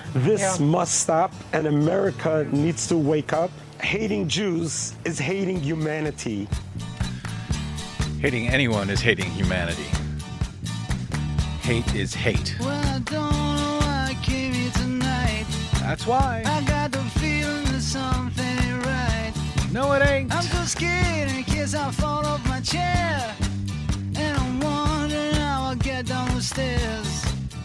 This must stop, and America needs to wake up. Hating Jews is hating humanity. Hating anyone is hating humanity. Hate is hate. Well, I don't know why I came here tonight. That's why. I got the feeling that something ain't right. No, it ain't. I'm so scared in case I fall off my chair. And I'm wondering how I'll get down the stairs.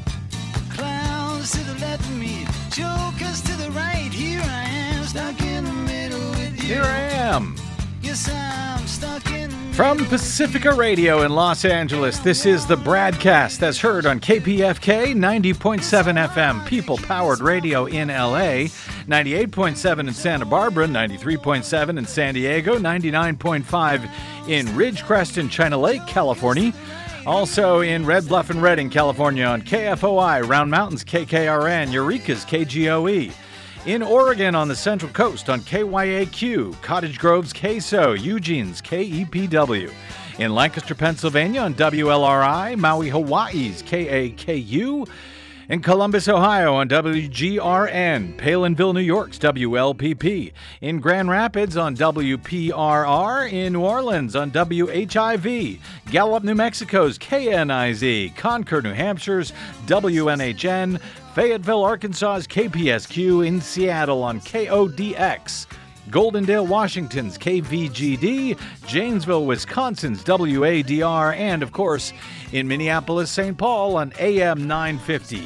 Clowns to the left of me, jokers to the right. Here I am, stuck in the middle with you. Here I am. Yes, I'm stuck in the middle. From Pacifica Radio in Los Angeles, this is the Bradcast that's heard on KPFK 90.7 FM, people-powered radio in LA, 98.7 in Santa Barbara, 93.7 in San Diego, 99.5 in Ridgecrest and China Lake, California. Also in Red Bluff and Redding, California on KFOI, Round Mountains KKRN, Eureka's KGOE. In Oregon on the Central Coast on KYAQ, Cottage Grove's KSO, Eugene's KEPW. In Lancaster, Pennsylvania on WLRI, Maui, Hawaii's KAKU. In Columbus, Ohio on WGRN, Palinville, New York's WLPP. In Grand Rapids on WPRR. In New Orleans on WHIV. Gallup, New Mexico's KNIZ. Concord, New Hampshire's WNHN. Fayetteville, Arkansas's KPSQ. In Seattle on KODX. Goldendale, Washington's KVGD, Janesville, Wisconsin's WADR, and, of course, in Minneapolis, St. Paul on AM 950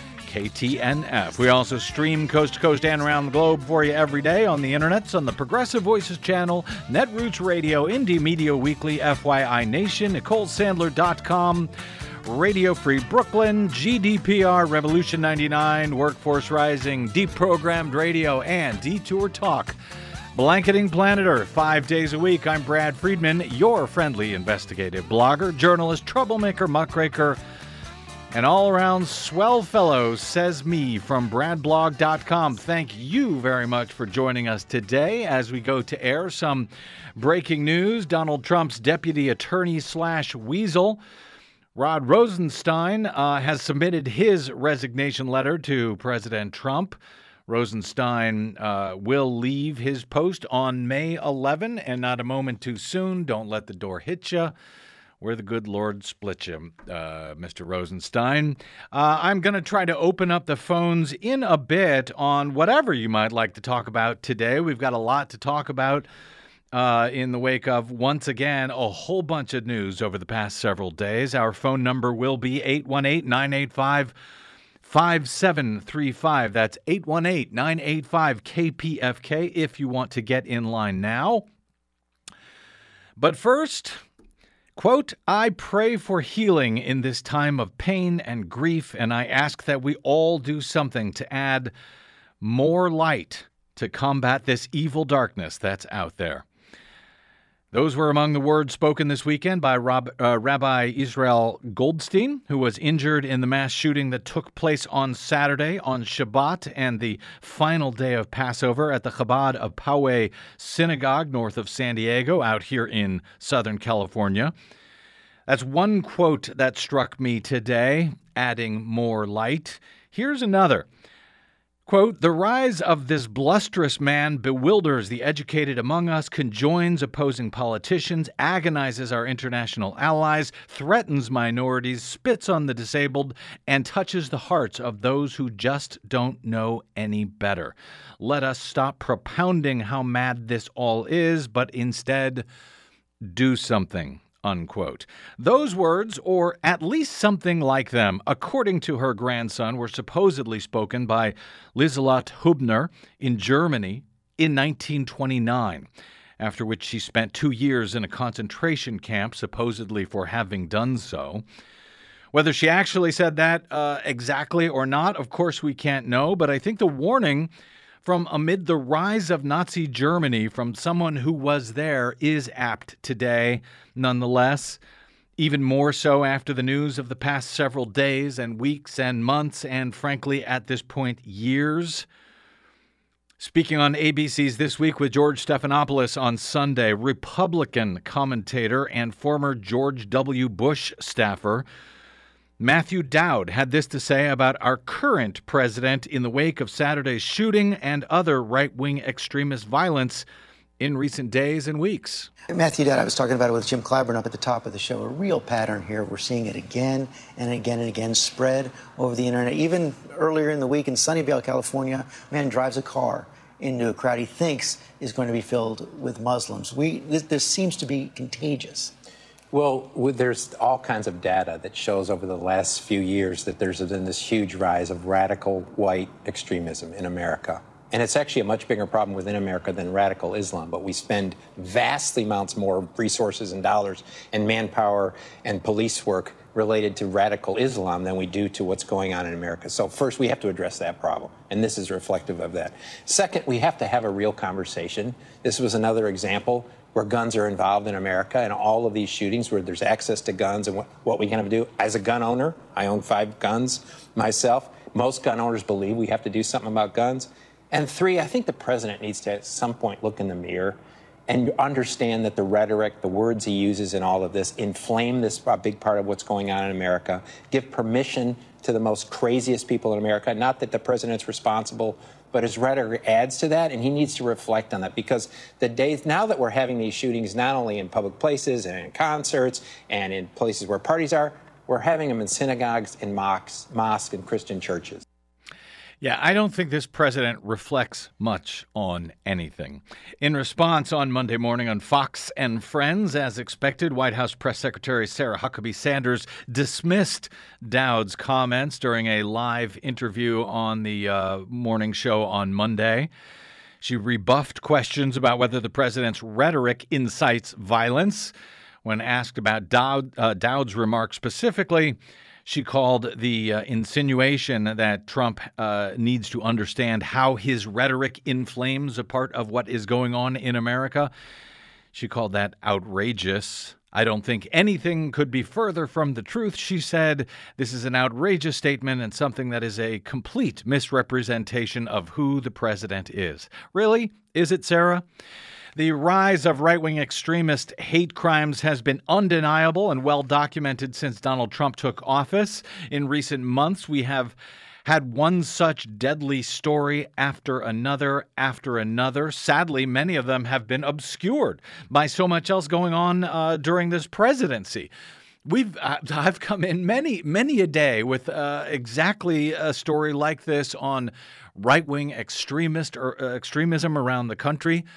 KTNF. We also stream coast to coast and around the globe for you every day on the internets, on the Progressive Voices channel, Netroots Radio, Indie Media Weekly, FYI Nation, NicoleSandler.com, Radio Free Brooklyn, GDPR, Revolution 99, Workforce Rising, Deprogrammed Radio, and Detour Talk. Blanketing Planet Earth 5 days a week. I'm Brad Friedman, your friendly investigative blogger, journalist, troublemaker, muckraker, and all-around swell fellow, says me, from bradblog.com. Thank you very much for joining us today as we go to air. Some breaking news. Donald Trump's deputy attorney / weasel, Rod Rosenstein, has submitted his resignation letter to President Trump. Rosenstein will leave his post on May 11, and not a moment too soon. Don't let the door hit you. Where the good Lord split you, Mr. Rosenstein. I'm going to try to open up the phones in a bit on whatever you might like to talk about today. We've got a lot to talk about in the wake of, once again, a whole bunch of news over the past several days. Our phone number will be 818-985-5735. That's 818-985-KPFK if you want to get in line now. But first, quote, I pray for healing in this time of pain and grief, and I ask that we all do something to add more light to combat this evil darkness that's out there. Those were among the words spoken this weekend by Rabbi Israel Goldstein, who was injured in the mass shooting that took place on Saturday on Shabbat and the final day of Passover at the Chabad of Poway Synagogue north of San Diego, out here in Southern California. That's one quote that struck me today, adding more light. Here's another. Quote, the rise of this blusterous man bewilders the educated among us, conjoins opposing politicians, agonizes our international allies, threatens minorities, spits on the disabled, and touches the hearts of those who just don't know any better. Let us stop propounding how mad this all is, but instead do something. Unquote. Those words, or at least something like them, according to her grandson, were supposedly spoken by Lieselotte Hubner in Germany in 1929, after which she spent 2 years in a concentration camp, supposedly for having done so. Whether she actually said that exactly or not, of course we can't know, but I think the warning from amid the rise of Nazi Germany from someone who was there is apt today, nonetheless, even more so after the news of the past several days and weeks and months and, frankly, at this point, years. Speaking on ABC's This Week with George Stephanopoulos on Sunday, Republican commentator and former George W. Bush staffer Matthew Dowd had this to say about our current president in the wake of Saturday's shooting and other right-wing extremist violence in recent days and weeks. Matthew Dowd, I was talking about it with Jim Clyburn up at the top of the show. A real pattern here. We're seeing it again and again and again spread over the internet. Even earlier in the week in Sunnyvale, California, a man drives a car into a crowd he thinks is going to be filled with Muslims. This seems to be contagious. Well, there's all kinds of data that shows over the last few years that there's been this huge rise of radical white extremism in America. And it's actually a much bigger problem within America than radical Islam. But we spend vastly amounts more resources and dollars and manpower and police work related to radical Islam than we do to what's going on in America. So first, we have to address that problem. And this is reflective of that. Second, we have to have a real conversation. This was another example where guns are involved in America, and all of these shootings where there's access to guns, and what we can do. As a gun owner, I own 5 guns myself. Most gun owners believe we have to do something about guns. And 3, I think the president needs to at some point look in the mirror and understand that the rhetoric, the words he uses in all of this inflame this big part of what's going on in America, give permission to the most craziest people in America. Not that the president's responsible, but his rhetoric adds to that, and he needs to reflect on that, because the days now that we're having these shootings, not only in public places and in concerts and in places where parties are, we're having them in synagogues, in mosques, and Christian churches. Yeah, I don't think this president reflects much on anything. In response on Monday morning on Fox and Friends, as expected, White House Press Secretary Sarah Huckabee Sanders dismissed Dowd's comments during a live interview on the morning show on Monday. She rebuffed questions about whether the president's rhetoric incites violence. When asked about Dowd's remarks specifically, she called the insinuation that Trump needs to understand how his rhetoric inflames a part of what is going on in America. She called that outrageous. I don't think anything could be further from the truth, she said. This is an outrageous statement and something that is a complete misrepresentation of who the president is. Really? Is it, Sarah? The rise of right-wing extremist hate crimes has been undeniable and well documented since Donald Trump took office. In recent months, we have had one such deadly story after another. Sadly, many of them have been obscured by so much else going on during this presidency. I've come in many a day with exactly a story like this on right-wing extremism around the country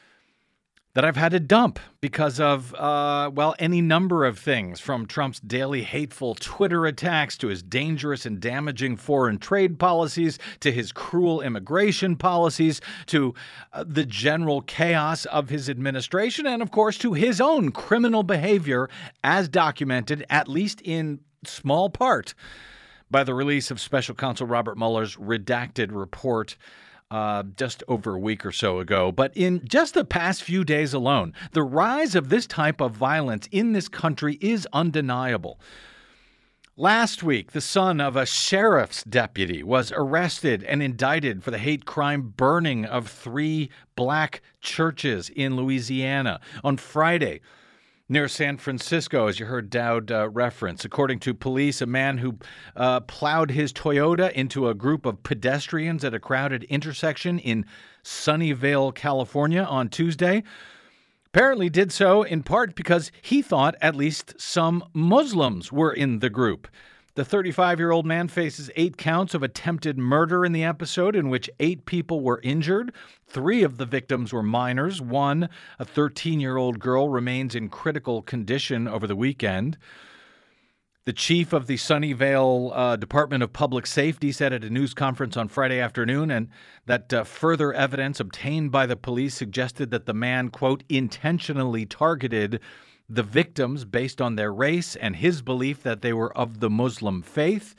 that I've had to dump because of, any number of things, from Trump's daily hateful Twitter attacks to his dangerous and damaging foreign trade policies to his cruel immigration policies to the general chaos of his administration and, of course, to his own criminal behavior as documented, at least in small part, by the release of Special Counsel Robert Mueller's redacted report just over a week or so ago. But in just the past few days alone, the rise of this type of violence in this country is undeniable. Last week, the son of a sheriff's deputy was arrested and indicted for the hate crime burning of 3 black churches in Louisiana. On Friday, near San Francisco, as you heard Dowd reference. According to police, a man who plowed his Toyota into a group of pedestrians at a crowded intersection in Sunnyvale, California on Tuesday apparently did so in part because he thought at least some Muslims were in the group. The 35-year-old man faces 8 counts of attempted murder in the episode, in which 8 people were injured. 3 of the victims were minors. 1, a 13-year-old girl, remains in critical condition over the weekend. The chief of the Sunnyvale Department of Public Safety said at a news conference on Friday afternoon and that further evidence obtained by the police suggested that the man, quote, intentionally targeted the victims based on their race and his belief that they were of the Muslim faith.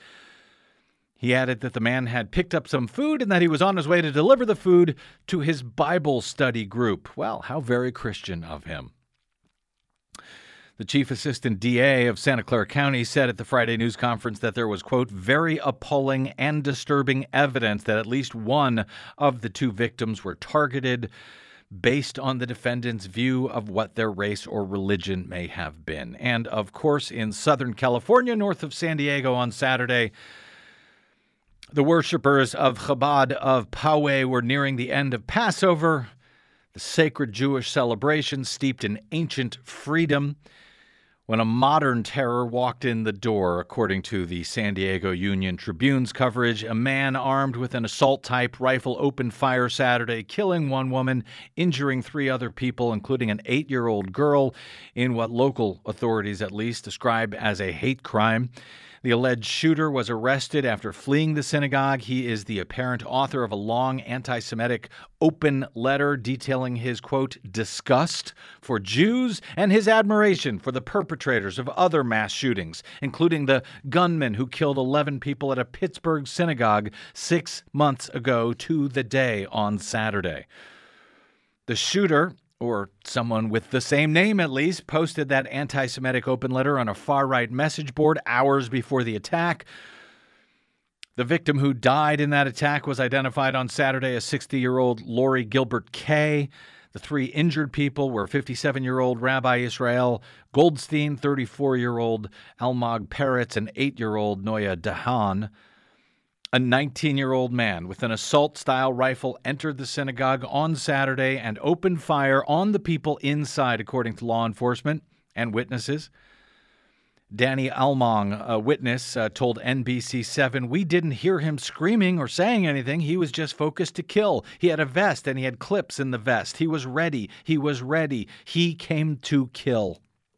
He added that the man had picked up some food and that he was on his way to deliver the food to his Bible study group. Well, how very Christian of him. The chief assistant DA of Santa Clara County said at the Friday news conference that there was, quote, very appalling and disturbing evidence that at least one of the 2 victims were targeted based on the defendant's view of what their race or religion may have been. And, of course, in Southern California, north of San Diego on Saturday, the worshipers of Chabad of Poway were nearing the end of Passover, the sacred Jewish celebration steeped in ancient freedom, when a modern terror walked in the door. According to the San Diego Union-Tribune's coverage, a man armed with an assault-type rifle opened fire Saturday, killing one woman, injuring 3 other people, including an 8-year-old girl, in what local authorities at least describe as a hate crime. The alleged shooter was arrested after fleeing the synagogue. He is the apparent author of a long anti-Semitic open letter detailing his, quote, disgust for Jews and his admiration for the perpetrators of other mass shootings, including the gunman who killed 11 people at a Pittsburgh synagogue 6 months ago to the day on Saturday. The shooter, or someone with the same name at least, posted that anti-Semitic open letter on a far-right message board hours before the attack. The victim who died in that attack was identified on Saturday as 60-year-old Lori Gilbert Kay. The 3 injured people were 57-year-old Rabbi Israel Goldstein, 34-year-old Almog Peretz, and 8-year-old Noya Dahan. A 19-year-old man with an assault-style rifle entered the synagogue on Saturday and opened fire on the people inside, according to law enforcement and witnesses. Danny Almong, a witness, told NBC7, "We didn't hear him screaming or saying anything. He was just focused to kill. He had a vest and he had clips in the vest. He was ready. He was ready. He came to kill."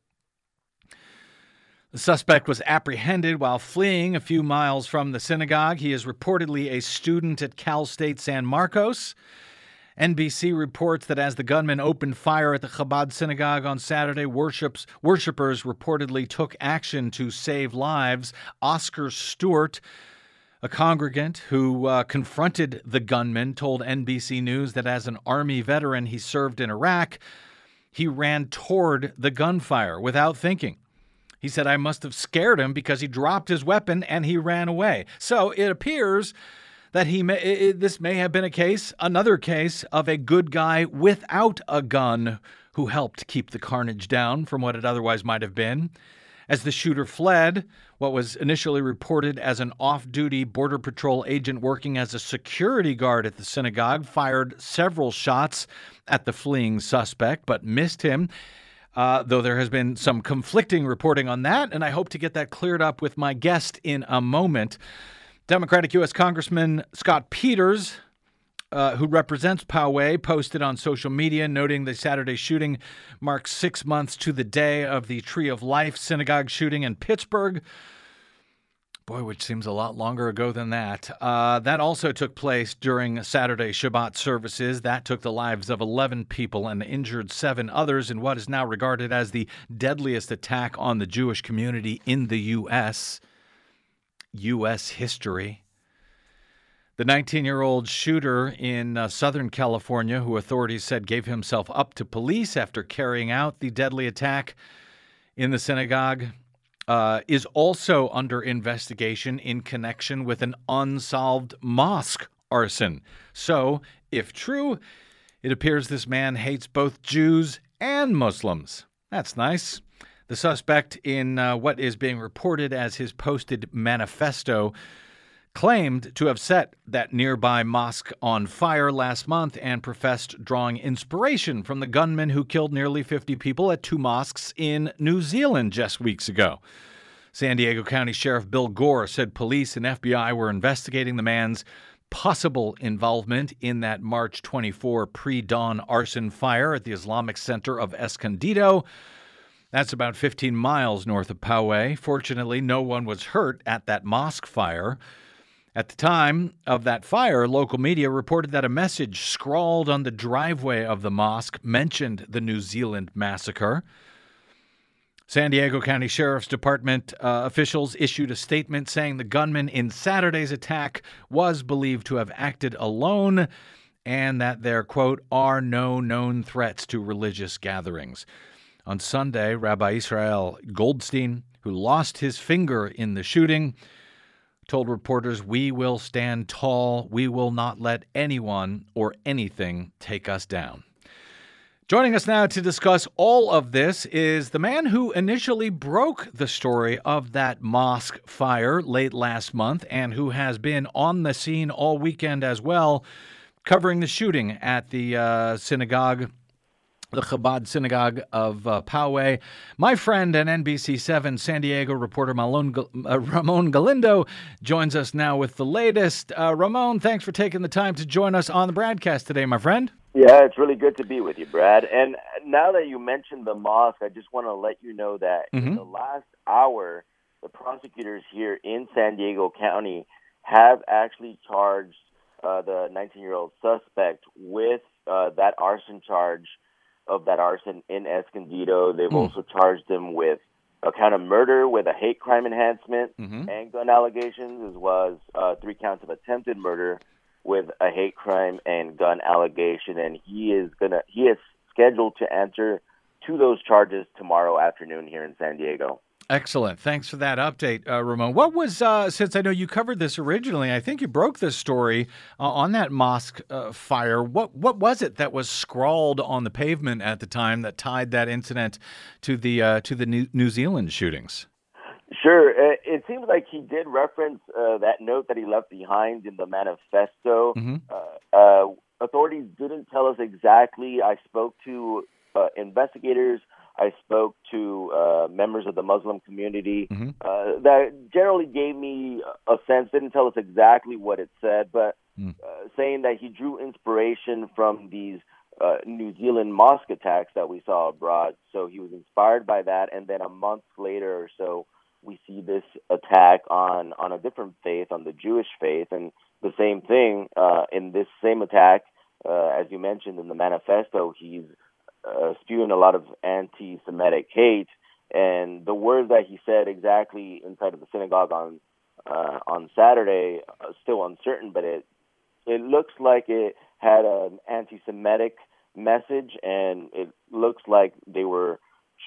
The suspect was apprehended while fleeing a few miles from the synagogue. He is reportedly a student at Cal State San Marcos. NBC reports that as the gunman opened fire at the Chabad synagogue on Saturday, worshipers reportedly took action to save lives. Oscar Stewart, a congregant who confronted the gunman, told NBC News that as an Army veteran he served in Iraq, he ran toward the gunfire without thinking. He said, "I must have scared him because he dropped his weapon and he ran away." So it appears that this may have been another case of a good guy without a gun who helped keep the carnage down from what it otherwise might have been. As the shooter fled, what was initially reported as an off-duty Border Patrol agent working as a security guard at the synagogue fired several shots at the fleeing suspect but missed him. Though there has been some conflicting reporting on that, and I hope to get that cleared up with my guest in a moment. Democratic U.S. Congressman Scott Peters, who represents Poway, posted on social media noting the Saturday shooting marks 6 months to the day of the Tree of Life synagogue shooting in Pittsburgh. Boy, which seems a lot longer ago than that. That also took place during Saturday Shabbat services. That took the lives of 11 people and injured 7 others in what is now regarded as the deadliest attack on the Jewish community in the U.S. history. The 19-year-old shooter in Southern California, who authorities said gave himself up to police after carrying out the deadly attack in the synagogue, is also under investigation in connection with an unsolved mosque arson. So, if true, it appears this man hates both Jews and Muslims. That's nice. The suspect in what is being reported as his posted manifesto claimed to have set that nearby mosque on fire last month and professed drawing inspiration from the gunman who killed nearly 50 people at 2 mosques in New Zealand just weeks ago. San Diego County Sheriff Bill Gore said police and FBI were investigating the man's possible involvement in that March 24 pre-dawn arson fire at the Islamic Center of Escondido. That's about 15 miles north of Poway. Fortunately, no one was hurt at that mosque fire. At the time of that fire, local media reported that a message scrawled on the driveway of the mosque mentioned the New Zealand massacre. San Diego County Sheriff's Department officials issued a statement saying the gunman in Saturday's attack was believed to have acted alone and that there, quote, are no known threats to religious gatherings. On Sunday, Rabbi Israel Goldstein, who lost his finger in the shooting, told reporters, "We will stand tall. We will not let anyone or anything take us down." Joining us now to discuss all of this is the man who initially broke the story of that mosque fire late last month and who has been on the scene all weekend as well, covering the shooting at the synagogue, the Chabad Synagogue of Poway. My friend and NBC7 San Diego reporter Ramon Galindo joins us now with the latest. Ramon, thanks for taking the time to join us on the broadcast today, my friend. Yeah, it's really good to be with you, Brad. And now that you mentioned the mosque, I just want to let you know that in the last hour, the prosecutors here in San Diego County have actually charged the 19-year-old suspect with that arson charge of that arson in Escondido. They've also charged him with a count of murder with a hate crime enhancement and gun allegations, as well as 3 counts of attempted murder with a hate crime and gun allegation, and he is scheduled to answer to those charges tomorrow afternoon here in San Diego. Excellent. Thanks for that update, Ramon. What was, since I know you covered this originally, I think you broke this story on that mosque fire. What was it that was scrawled on the pavement at the time that tied that incident to the New Zealand shootings? Sure. It seems like he did reference that note that he left behind in the manifesto. Authorities didn't tell us exactly. I spoke to investigators. I spoke to members of the Muslim community that generally gave me a sense, didn't tell us exactly what it said, but saying that he drew inspiration from these New Zealand mosque attacks that we saw abroad. So he was inspired by that, and then a month later or so, we see this attack on a different faith, on the Jewish faith, and the same thing in this same attack, as you mentioned in the manifesto, he's spewing a lot of anti-Semitic hate, and the words that he said exactly inside of the synagogue on Saturday still uncertain, but it looks like it had an anti-Semitic message, and it looks like they were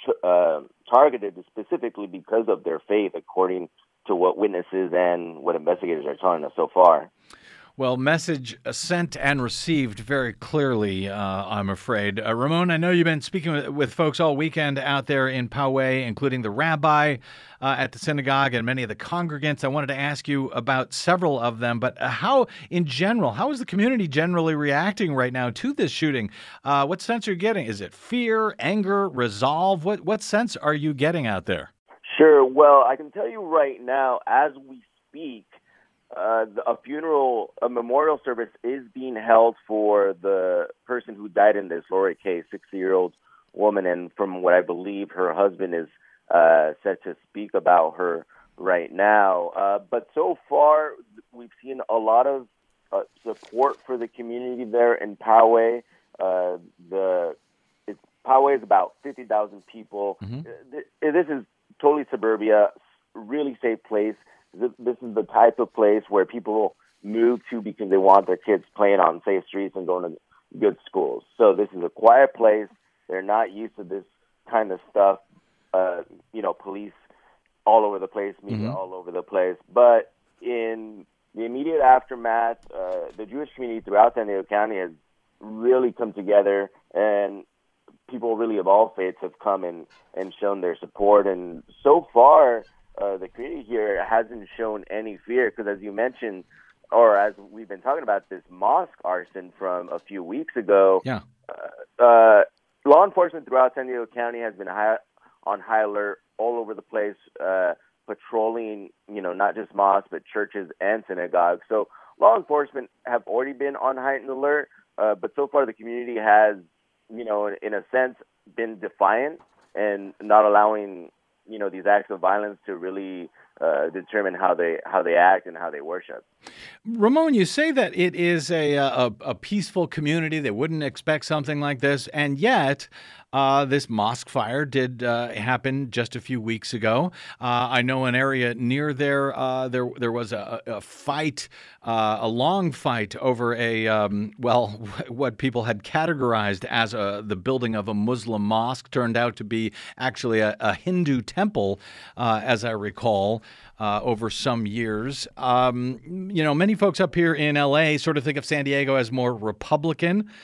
targeted specifically because of their faith, according to what witnesses and what investigators are telling us so far. Well, message sent and received very clearly, I'm afraid. Ramon, I know you've been speaking with folks all weekend out there in Poway, including the rabbi at the synagogue and many of the congregants. I wanted to ask you about several of them, but how is the community generally reacting right now to this shooting? What sense are you getting? Is it fear, anger, resolve? What sense are you getting out there? Sure. Well, I can tell you right now, as we speak, a memorial service is being held for the person who died in this, Lori Kay, 60-year-old woman, and from what I believe, her husband is set to speak about her right now. But so far, we've seen a lot of support for the community there in Poway. Poway is about 50,000 people. This is totally suburbia, really safe place. This is the type of place where people move to because they want their kids playing on safe streets and going to good schools. So this is a quiet place. They're not used to this kind of stuff. Police all over the place, media all over the place. But in the immediate aftermath, the Jewish community throughout San Diego County has really come together, and people really of all faiths have come and shown their support. And so far, the community here hasn't shown any fear because, as you mentioned, or as we've been talking about this mosque arson from a few weeks ago, law enforcement throughout San Diego County has been on high alert all over the place, patrolling, not just mosques, but churches and synagogues. So law enforcement have already been on heightened alert, but so far the community has, in a sense, been defiant and not allowing these acts of violence to really determine how they act and how they worship. Ramon, you say that it is a peaceful community. They wouldn't expect something like this, and yet this mosque fire did happen just a few weeks ago. I know an area near there was a fight, a long fight over what people had categorized as the building of a Muslim mosque turned out to be actually a Hindu temple, as I recall. Over some years. Many folks up here in L.A. sort of think of San Diego as more Republican.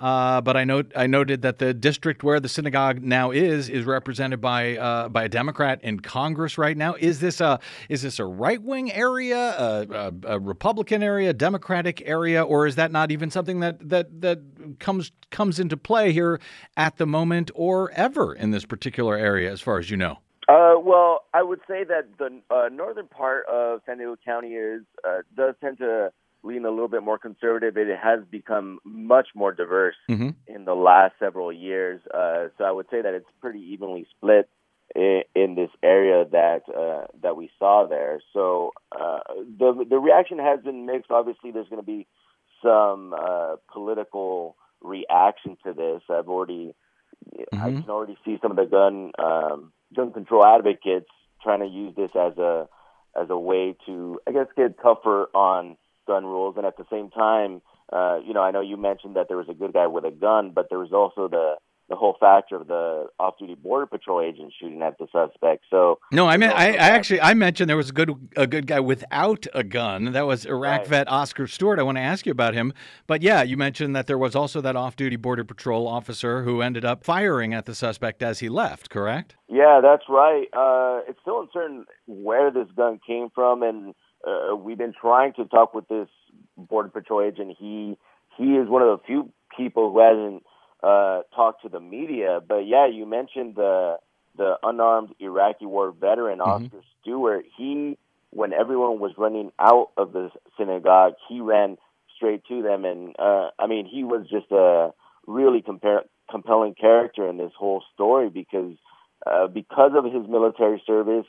But I noted that the district where the synagogue now is represented by a Democrat in Congress right now. Is this a right-wing area, a Republican area, Democratic area, or is that not even something that comes into play here at the moment or ever in this particular area, as far as you know? Well, I would say that the northern part of San Diego County does tend to lean a little bit more conservative. It has become much more diverse in the last several years. So I would say that it's pretty evenly split in this area that we saw there. So the reaction has been mixed. Obviously, there's going to be some political reaction to this. I can already see some of the gun control advocates trying to use this as a way to, I guess, get tougher on gun rules. And at the same time, I know you mentioned that there was a good guy with a gun, but there was also the whole factor of the off-duty Border Patrol agent shooting at the suspect. So no, I mentioned there was a good guy without a gun. That was Iraq vet Oscar Stewart. I want to ask you about him, but yeah, you mentioned that there was also that off-duty Border Patrol officer who ended up firing at the suspect as he left. Correct? Yeah, that's right. It's still uncertain where this gun came from, and we've been trying to talk with this Border Patrol agent. He is one of the few people who hasn't talked to the media. But yeah, you mentioned the unarmed Iraqi war veteran, Oscar Stewart. When everyone was running out of the synagogue, he ran straight to them. And he was just a really compelling character in this whole story because of his military service.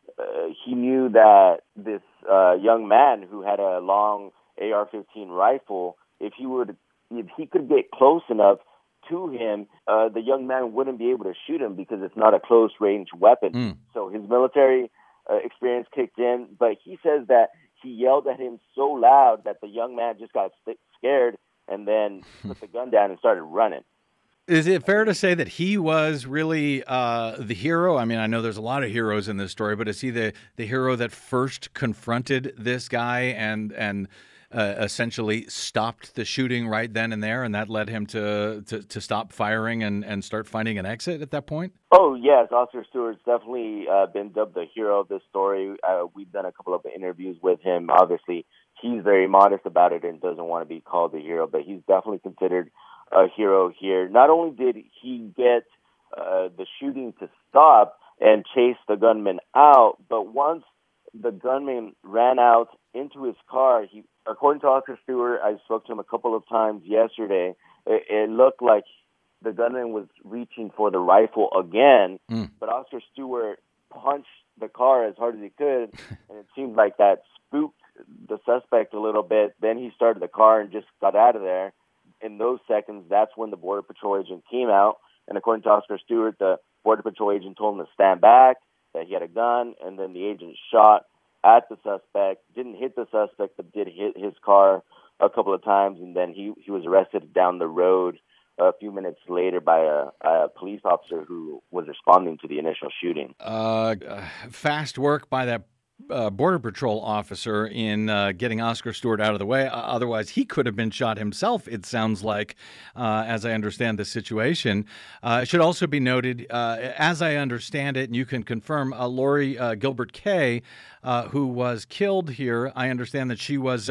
He knew that this young man who had a long AR-15 rifle, if he could get close enough to him, the young man wouldn't be able to shoot him because it's not a close-range weapon. So his military experience kicked in, but he says that he yelled at him so loud that the young man just got scared and then put the gun down and started running. Is it fair to say that he was really the hero? I mean, I know there's a lot of heroes in this story, but is he the hero that first confronted this guy and essentially stopped the shooting right then and there, and that led him to stop firing and start finding an exit at that point? Oh, yes. Oscar Stewart's definitely been dubbed the hero of this story. We've done a couple of interviews with him. Obviously, he's very modest about it and doesn't want to be called the hero, but he's definitely considered a hero here. Not only did he get the shooting to stop and chase the gunman out, but once the gunman ran out into his car, according to Oscar Stewart, I spoke to him a couple of times yesterday, it looked like the gunman was reaching for the rifle again, but Oscar Stewart punched the car as hard as he could, and it seemed like that spooked the suspect a little bit. Then he started the car and just got out of there. In those seconds, that's when the Border Patrol agent came out. And according to Oscar Stewart, the Border Patrol agent told him to stand back, that he had a gun, and then the agent shot at the suspect, didn't hit the suspect, but did hit his car a couple of times, and then he was arrested down the road a few minutes later by a police officer who was responding to the initial shooting. Fast work by that Border Patrol officer in getting Oscar Stewart out of the way. Otherwise, he could have been shot himself, it sounds like, as I understand the situation. It should also be noted, as I understand it, and you can confirm, Lori Gilbert Kay, who was killed here, I understand that she was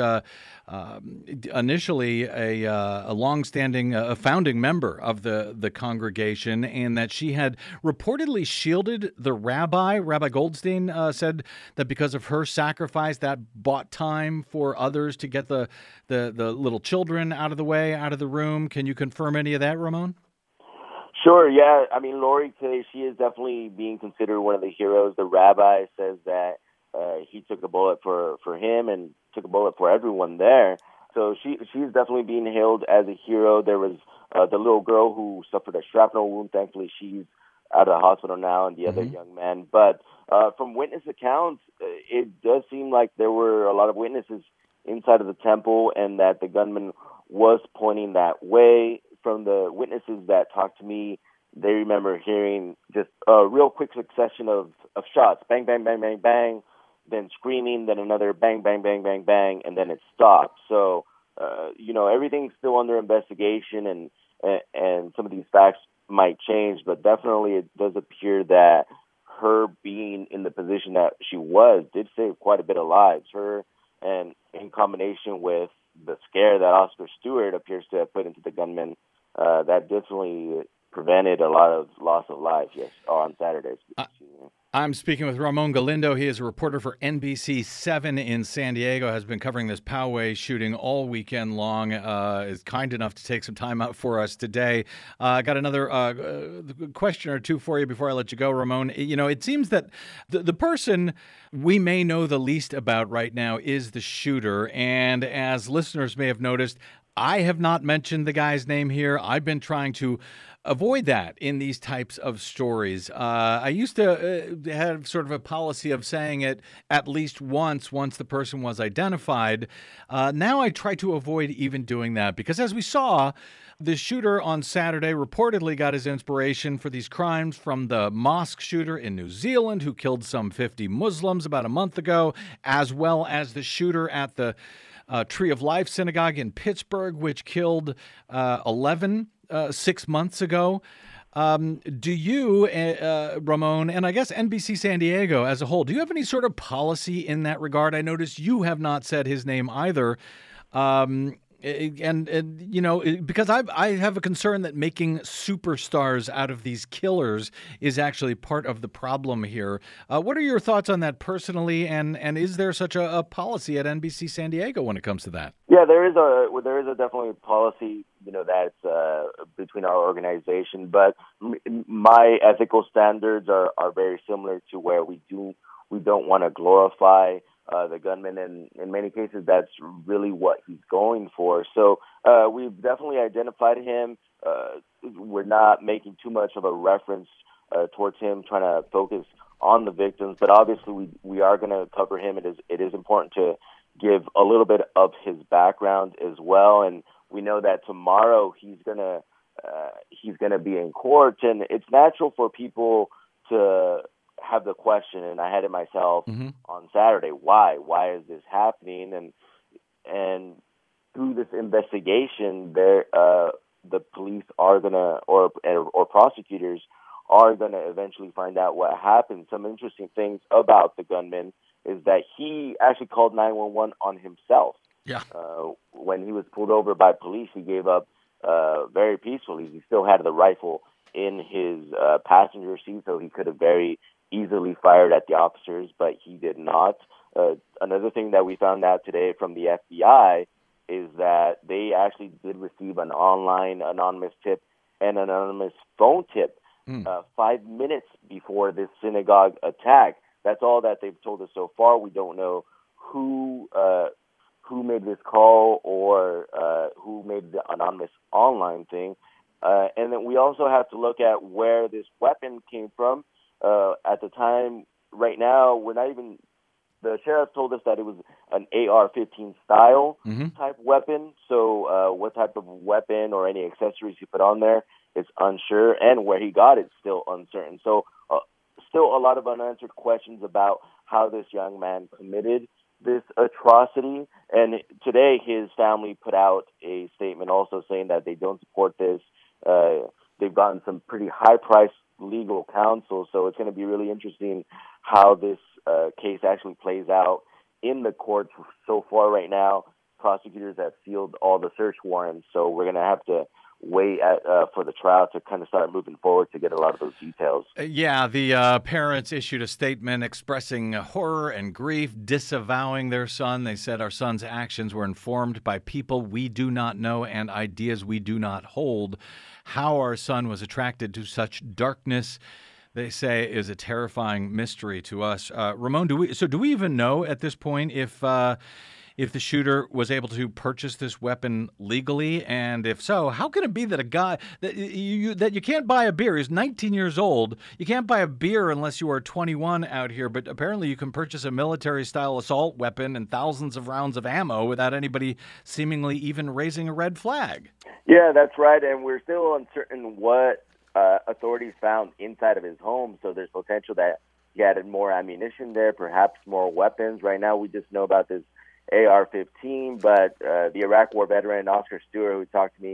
initially a longstanding, founding member of the congregation, and that she had reportedly shielded the rabbi. Rabbi Goldstein said that because of her sacrifice, that bought time for others to get the little children out of the way, out of the room. Can you confirm any of that, Ramon? Sure, yeah. I mean, Lori Kay, she is definitely being considered one of the heroes. The rabbi says that he took a bullet for him and took a bullet for everyone there. So she's definitely being hailed as a hero. There was the little girl who suffered a shrapnel wound. Thankfully, she's out of the hospital now, and the other young man. But from witness accounts, it does seem like there were a lot of witnesses inside of the temple and that the gunman was pointing that way. From the witnesses that talked to me, they remember hearing just a real quick succession of shots. Bang, bang, bang, bang, bang. Then screaming, then another bang, bang, bang, bang, bang, and then it stopped. So, everything's still under investigation, and and some of these facts might change, but definitely it does appear that her being in the position that she was did save quite a bit of lives. Her, and in combination with the scare that Oscar Stewart appears to have put into the gunman, that definitely prevented a lot of loss of life, on Saturdays. I'm speaking with Ramon Galindo. He is a reporter for NBC7 in San Diego, has been covering this Poway shooting all weekend long, is kind enough to take some time out for us today. I got another question or two for you before I let you go, Ramon. It seems that the person we may know the least about right now is the shooter, and as listeners may have noticed, I have not mentioned the guy's name here. I've been trying to avoid that in these types of stories. I used to have sort of a policy of saying it at least once the person was identified. Now I try to avoid even doing that because, as we saw, the shooter on Saturday reportedly got his inspiration for these crimes from the mosque shooter in New Zealand who killed some 50 Muslims about a month ago, as well as the shooter at the Tree of Life Synagogue in Pittsburgh, which killed 11 6 months ago. Do you, Ramon, and I guess NBC San Diego as a whole, do you have any sort of policy in that regard? I notice you have not said his name either. Because I have a concern that making superstars out of these killers is actually part of the problem here. What are your thoughts on that personally, and is there such a policy at NBC San Diego when it comes to that? Yeah, there is a definitely policy, that's between our organization, but my ethical standards are very similar to where we don't want to glorify the gunman, and in many cases, that's really what he's going for. So we've definitely identified him. We're not making too much of a reference towards him, trying to focus on the victims, but obviously we are going to cover him. It is important to give a little bit of his background as well, and we know that tomorrow he's gonna be in court, and it's natural for people to have the question, and I had it myself on Saturday. Why is this happening? And through this investigation, the police are gonna, or prosecutors are gonna eventually find out what happened. Some interesting things about the gunman is that he actually called 911 on himself. Yeah. When he was pulled over by police, he gave up very peacefully. He still had the rifle in his passenger seat, so he could have very easily fired at the officers, but he did not. Another thing that we found out today from the FBI is that they actually did receive an online anonymous tip and an anonymous phone tip 5 minutes before this synagogue attack. That's all that they've told us so far. We don't know who made this call or who made the anonymous online thing. And then we also have to look at where this weapon came from. At the time, right now, the sheriff told us that it was an AR-15 style type weapon. So what type of weapon or any accessories he put on there is unsure, and where he got it still uncertain. So still a lot of unanswered questions about how this young man committed this atrocity. And today his family put out a statement also saying that they don't support this. They've gotten some pretty high-priced legal counsel, so it's going to be really interesting how this case actually plays out in the courts. So far right now, prosecutors have sealed all the search warrants, so we're going to have to wait for the trial to kind of start moving forward to get a lot of those details. The parents issued a statement expressing horror and grief, disavowing their son. They said, "Our son's actions were informed by people we do not know and ideas we do not hold. How our son was attracted to such darkness," they say, "is a terrifying mystery to us." Ramon, do we even know at this point if the shooter was able to purchase this weapon legally? And if so, how can it be that a guy that you can't buy a beer? He's 19 years old. You can't buy a beer unless you are 21 out here, but apparently you can purchase a military-style assault weapon and thousands of rounds of ammo without anybody seemingly even raising a red flag. Yeah, that's right, and we're still uncertain what authorities found inside of his home, so there's potential that he added more ammunition there, perhaps more weapons. Right now we just know about this AR-15, but the Iraq War veteran Oscar Stewart, who talked to me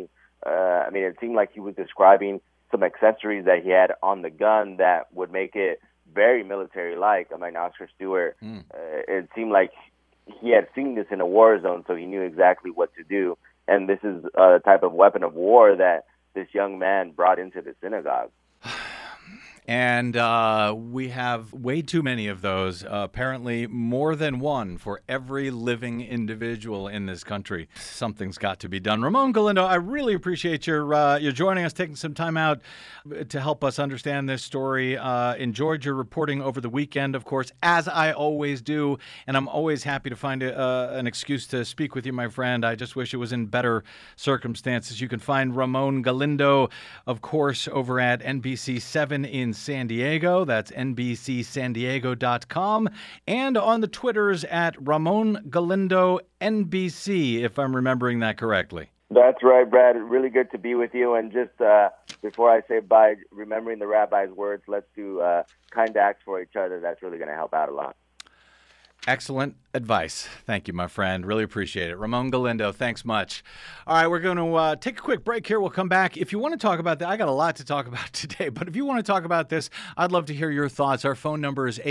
I mean, it seemed like he was describing some accessories that he had on the gun that would make it very military-like. I mean, Oscar Stewart, it seemed like he had seen this in a war zone, so he knew exactly what to do. And this is a type of weapon of war that this young man brought into the synagogue. And we have way too many of those, apparently more than one for every living individual in this country. Something's got to be done. Ramon Galindo, I really appreciate your joining us, taking some time out to help us understand this story. Enjoyed your reporting over the weekend, of course, as I always do, and I'm always happy to find an excuse to speak with you, my friend. I just wish it was in better circumstances. You can find Ramon Galindo, of course, over at NBC7 in San Diego. That's NBCSanDiego.com. And on the Twitters at Ramon Galindo NBC, if I'm remembering that correctly. That's right, Brad. Really good to be with you. And just before I say bye, remembering the rabbi's words, let's do kind acts for each other. That's really going to help out a lot. Excellent advice. Thank you, my friend. Really appreciate it. Ramon Galindo, thanks much. All right, we're going to take a quick break here. We'll come back. If you want to talk about that, I got a lot to talk about today, but if you want to talk about this, I'd love to hear your thoughts. Our phone number is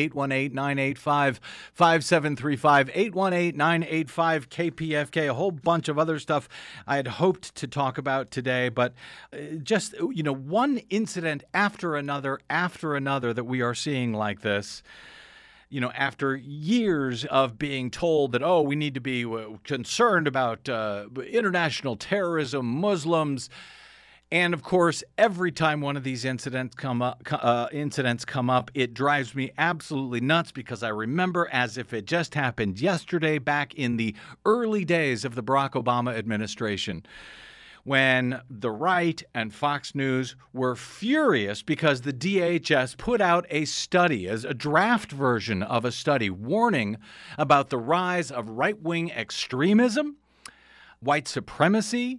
818-985-5735, 818-985-KPFK, a whole bunch of other stuff I had hoped to talk about today, but just, one incident after another that we are seeing like this. After years of being told that, we need to be concerned about international terrorism, Muslims, and of course, every time one of these incidents come up, it drives me absolutely nuts because I remember as if it just happened yesterday, back in the early days of the Barack Obama administration, when the right and Fox News were furious because the DHS put out a study, as a draft version of a study, warning about the rise of right-wing extremism, white supremacy,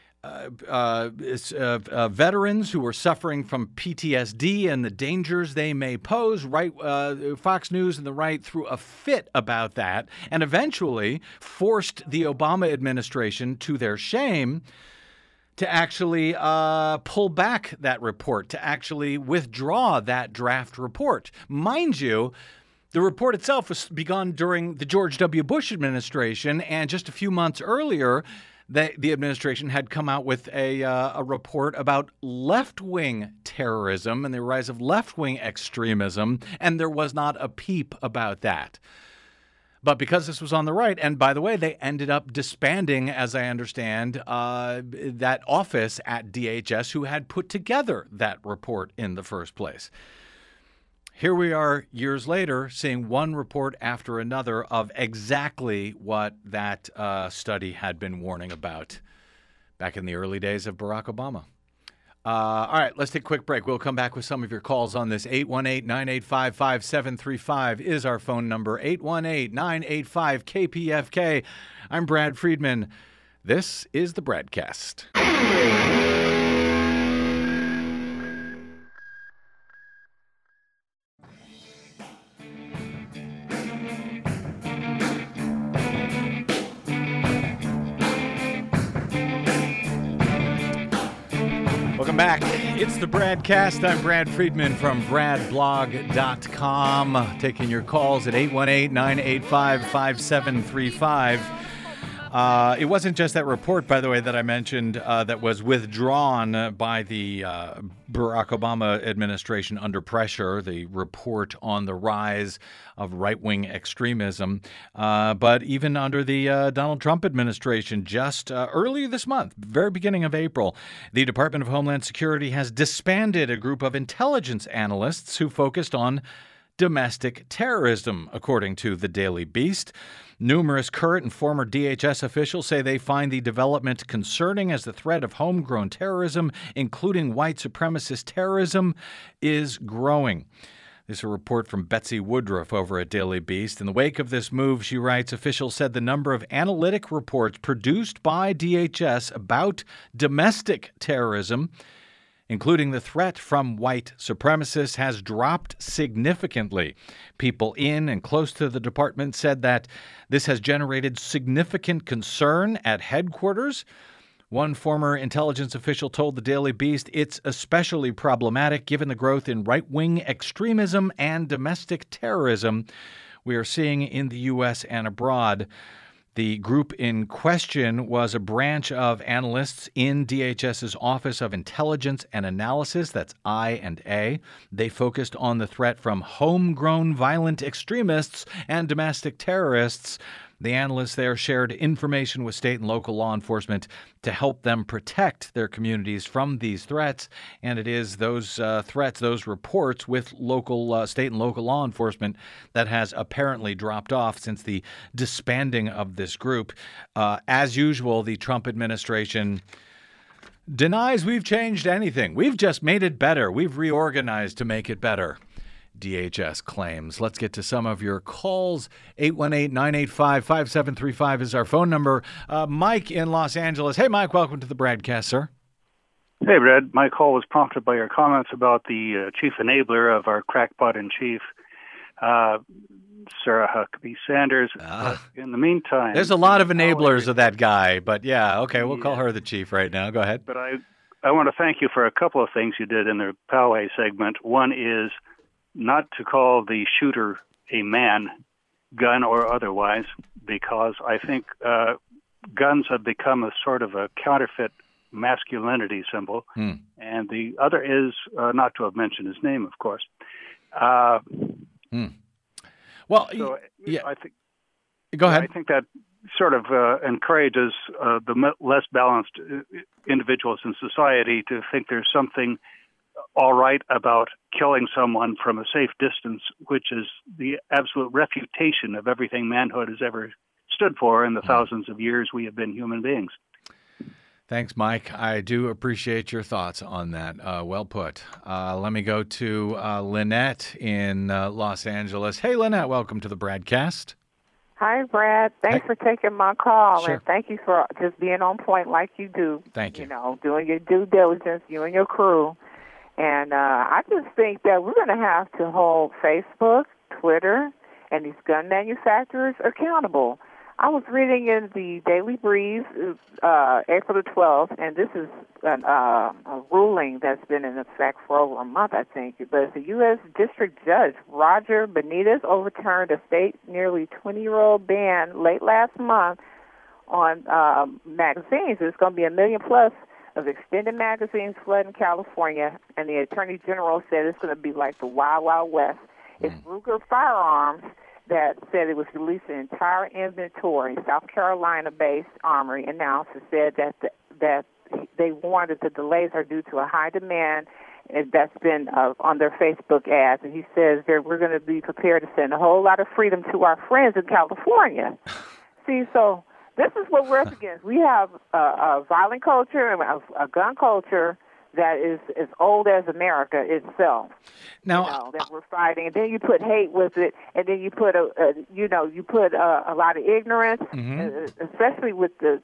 veterans who were suffering from PTSD and the dangers they may pose. Fox News and the right threw a fit about that and eventually forced the Obama administration, to their shame, to actually pull back that report, to actually withdraw that draft report. Mind you, the report itself was begun during the George W. Bush administration, and just a few months earlier, the administration had come out with a report about left-wing terrorism and the rise of left-wing extremism, and there was not a peep about that. But because this was on the right, and by the way, they ended up disbanding, as I understand, that office at DHS who had put together that report in the first place. Here we are years later seeing one report after another of exactly what that study had been warning about back in the early days of Barack Obama. All right, let's take a quick break. We'll come back with some of your calls on this. 818-985-5735 is our phone number, 818-985-KPFK. I'm Brad Friedman. This is the Bradcast. Welcome back. It's the Bradcast. I'm Brad Friedman from bradblog.com. Taking your calls at 818-985-5735. It wasn't just that report, by the way, that I mentioned that was withdrawn by the Barack Obama administration under pressure, the report on the rise of right-wing extremism. But even under the Donald Trump administration, just earlier this month, very beginning of April, the Department of Homeland Security has disbanded a group of intelligence analysts who focused on domestic terrorism, according to the Daily Beast. Numerous current and former DHS officials say they find the development concerning as the threat of homegrown terrorism, including white supremacist terrorism, is growing. This is a report from Betsy Woodruff over at Daily Beast. In the wake of this move, she writes, officials said the number of analytic reports produced by DHS about domestic terrorism, including the threat from white supremacists, has dropped significantly. People in and close to the department said that this has generated significant concern at headquarters, One former intelligence official told the Daily Beast it's especially problematic given the growth in right-wing extremism and domestic terrorism we are seeing in the U.S. and abroad. The group in question was a branch of analysts in DHS's Office of Intelligence and Analysis, that's I&A. They focused on the threat from homegrown violent extremists and domestic terrorists. The analysts there shared information with state and local law enforcement to help them protect their communities from these threats. And it is those threats, those reports with local, state and local law enforcement that has apparently dropped off since the disbanding of this group. As usual, the Trump administration denies we've changed anything. We've just made it better. We've reorganized to make it better, DHS claims. Let's get to some of your calls. 818-985-5735 is our phone number. Mike in Los Angeles. Hey, Mike, welcome to the broadcast, sir. Hey, Brad. My call was prompted by your comments about the chief enabler of our crackpot in chief, Sarah Huckabee Sanders. In the meantime... There's a lot of enablers of that guy, but yeah, okay, we'll call her the chief right now. Go ahead. But I want to thank you for a couple of things you did in the Poway segment. One is not to call the shooter a man, gun or otherwise, because I think guns have become a sort of a counterfeit masculinity symbol. And the other is not to have mentioned his name, of course. Well, so yeah. I think. Go ahead. I think that sort of encourages the less balanced individuals in society to think there's something all right about killing someone from a safe distance, which is the absolute refutation of everything manhood has ever stood for in the thousands of years we have been human beings. Thanks, Mike. I do appreciate your thoughts on that. Well put. Let me go to Lynette in Los Angeles. Hey, Lynette, welcome to the broadcast. Hi, Brad. Thanks for taking my call, Sure. and thank you for just being on point like you do. Thank you. You know, doing your due diligence, you and your crew. And I just think that we're going to have to hold Facebook, Twitter, and these gun manufacturers accountable. I was reading in the Daily Breeze, April the 12th, and this is a ruling that's been in effect for over a month, I think. But the U.S. District Judge Roger Benitez overturned a state nearly 20-year-old ban late last month on magazines. There's going to be 1 million plus of extended magazines flooding California, and the Attorney General said it's going to be like the Wild Wild West. It's Ruger Firearms that said it was released an entire inventory. South Carolina-based Armory announced and said that they warned that the delays are due to a high demand that's been on their Facebook ads. And he says we're going to be prepared to send a whole lot of freedom to our friends in California. See, so this is what we're up against. We have a violent culture and a gun culture that is as old as America itself. Now, that we're fighting, and then you put hate with it, and then you put a lot of ignorance, especially with the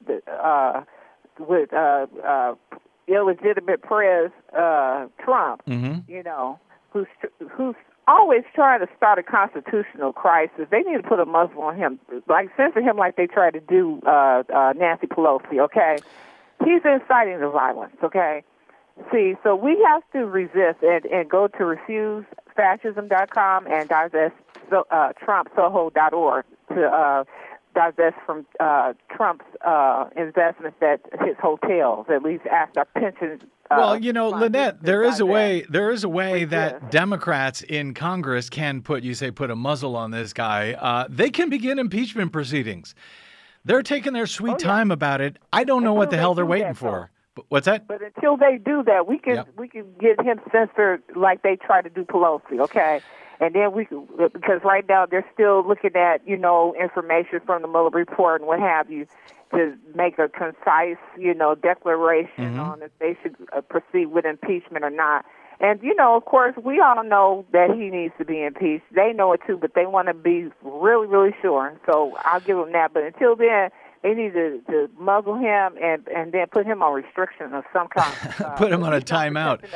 illegitimate press, Trump. You know, who's always trying to start a constitutional crisis. They need to put a muzzle on him, like censor him, like they tried to do Nancy Pelosi. Okay, he's inciting the violence. Okay. See, so we have to resist and go to refusefascism.com and divest TrumpSoho.org to divest from Trump's investments at his hotels, at least after pensions. Well, you know, Lynette, there is a way that Democrats in Congress can put a muzzle on this guy. They can begin impeachment proceedings. They're taking their sweet time about it. I don't know what the hell they're waiting for. What's that? But until they do that, we can get him censored like they try to do Pelosi, okay? And then because right now they're still looking at, information from the Mueller report and what have you to make a concise, declaration on if they should proceed with impeachment or not. And, of course, we all know that he needs to be impeached. They know it too, but they want to be really, really sure. So I'll give them that. But until then, they need to muzzle him and then put him on restriction of some kind. Put him on a timeout.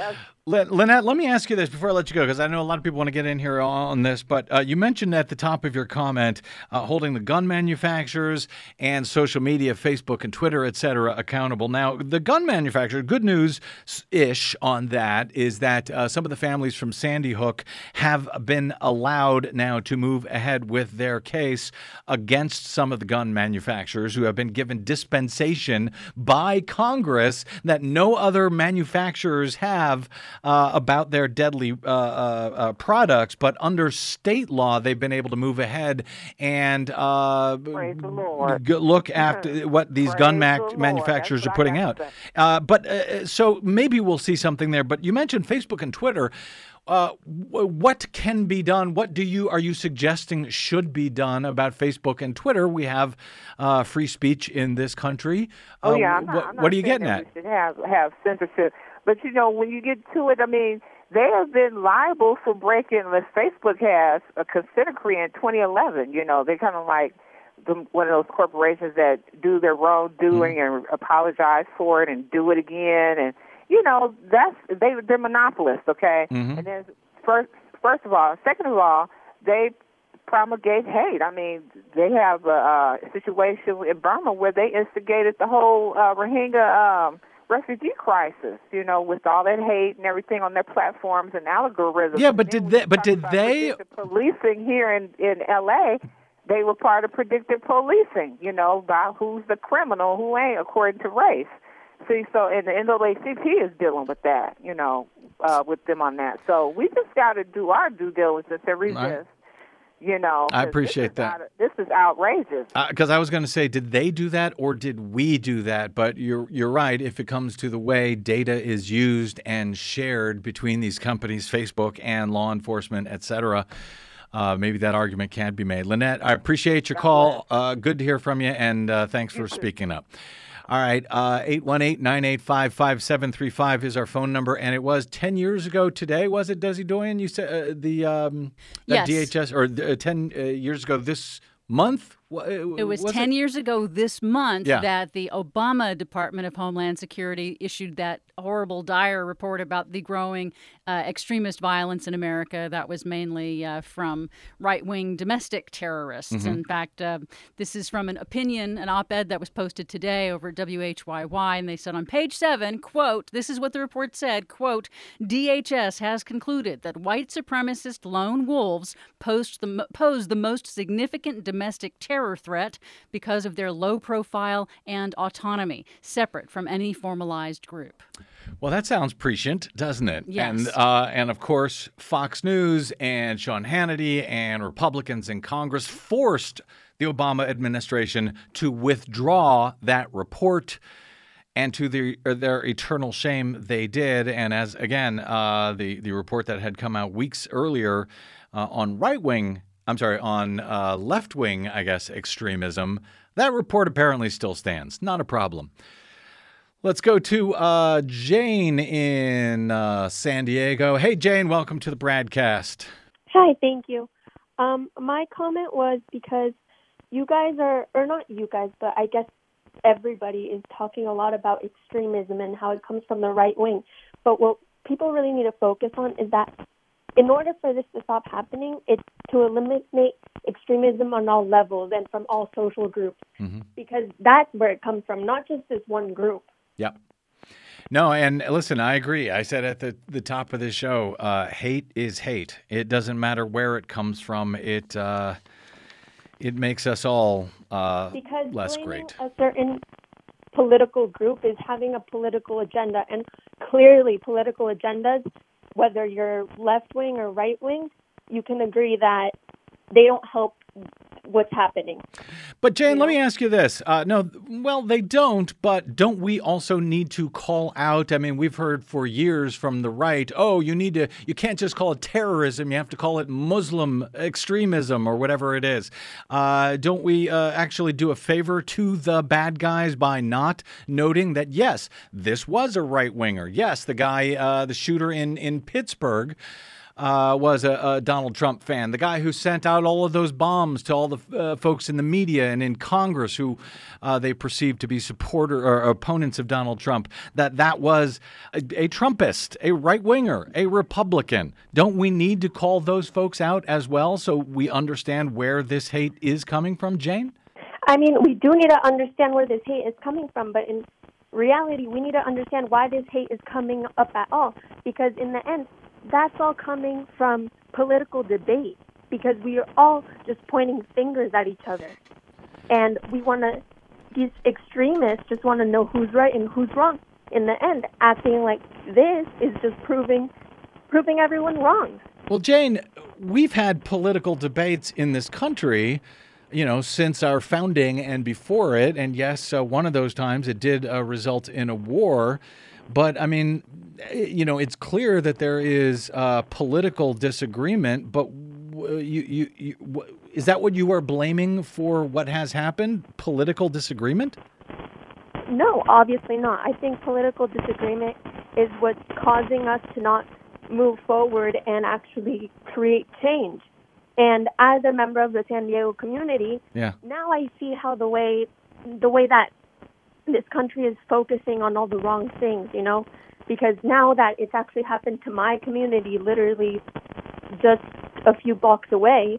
Lynette, let me ask you this before I let you go, because I know a lot of people want to get in here on this, but you mentioned at the top of your comment holding the gun manufacturers and social media, Facebook and Twitter, et cetera, accountable. Now, the gun manufacturer, good news-ish on that is that some of the families from Sandy Hook have been allowed now to move ahead with their case against some of the gun manufacturers who have been given dispensation by Congress that no other manufacturers have about their deadly products, but under state law, they've been able to move ahead and Praise the Lord. look after what these gun manufacturers are putting out. So maybe we'll see something there. But you mentioned Facebook and Twitter. What can be done? What are you suggesting should be done about Facebook and Twitter? We have free speech in this country. I'm not what are you getting at? We should have censorship. But, when you get to it, I mean, they have been liable for breaking, Facebook has a consent decree in 2011. They're kind of like one of those corporations that do their wrongdoing and apologize for it and do it again. And, they're monopolists, okay? Mm-hmm. And then first of all, second of all, they promulgate hate. I mean, they have a situation in Burma where they instigated the whole Rohingya refugee crisis, with all that hate and everything on their platforms and algorithms. Yeah, but did they? Policing here in L.A., they were part of predictive policing, about who's the criminal, who ain't, according to race. See, so and the NAACP is dealing with that, with them on that. So we just got to do our due diligence and resist. I appreciate that. This is outrageous. Because I was going to say, did they do that or did we do that? But you're right. If it comes to the way data is used and shared between these companies, Facebook and law enforcement, et cetera, maybe that argument can be made. Lynette, I appreciate your call. Good to hear from you, and thanks for speaking up. All right, 818-985-5735 is our phone number, and it was 10 years ago today, was it, Desi Doyen? You said yes. DHS, or 10 years ago this month? It was 10 years ago this month that the Obama Department of Homeland Security issued that horrible, dire report about the growing extremist violence in America that was mainly from right-wing domestic terrorists. Mm-hmm. In fact, this is from an op-ed that was posted today over at WHYY, and they said on page 7, quote, this is what the report said, quote, DHS has concluded that white supremacist lone wolves pose the most significant domestic terror threat because of their low profile and autonomy, separate from any formalized group. Well, that sounds prescient, doesn't it? Yes. And of course, Fox News and Sean Hannity and Republicans in Congress forced the Obama administration to withdraw that report. And to their eternal shame, they did. And as, again, the report that had come out weeks earlier on left-wing, I guess, extremism, that report apparently still stands. Not a problem. Let's go to Jane in San Diego. Hey, Jane, welcome to the Bradcast. Hi, thank you. My comment was because you guys or not you guys, but I guess everybody is talking a lot about extremism and how it comes from the right wing. But what people really need to focus on is that in order for this to stop happening, it's to eliminate extremism on all levels and from all social groups, because that's where it comes from, not just this one group. Yep. No, and listen, I agree. I said at the top of this show, hate is hate. It doesn't matter where it comes from. It makes us all less great. A certain political group is having a political agenda, and clearly political agendas, whether you're left-wing or right-wing, you can agree that they don't help what's happening. But Jane, let me ask you this. They don't, but don't we also need to call out? I mean, we've heard for years from the right, you can't just call it terrorism, you have to call it Muslim extremism or whatever it is. Don't we actually do a favor to the bad guys by not noting that, yes, this was a right-winger. Yes, the guy, the shooter in Pittsburgh, was a Donald Trump fan, the guy who sent out all of those bombs to all the folks in the media and in Congress who they perceived to be supporter or opponents of Donald Trump, that was a Trumpist, a right-winger, a Republican. Don't we need to call those folks out as well so we understand where this hate is coming from, Jane? I mean, we do need to understand where this hate is coming from, but in reality, we need to understand why this hate is coming up at all, because in the end, that's all coming from political debate, because we are all just pointing fingers at each other. And these extremists just want to know who's right and who's wrong. In the end, acting like this is just proving everyone wrong. Well, Jane, we've had political debates in this country, since our founding and before it. And yes, one of those times it did result in a war. But I mean, it's clear that there is political disagreement. But is that what you are blaming for what has happened? Political disagreement? No, obviously not. I think political disagreement is what's causing us to not move forward and actually create change. And as a member of the San Diego community, now I see how the way that this country is focusing on all the wrong things, because now that it's actually happened to my community, literally just a few blocks away,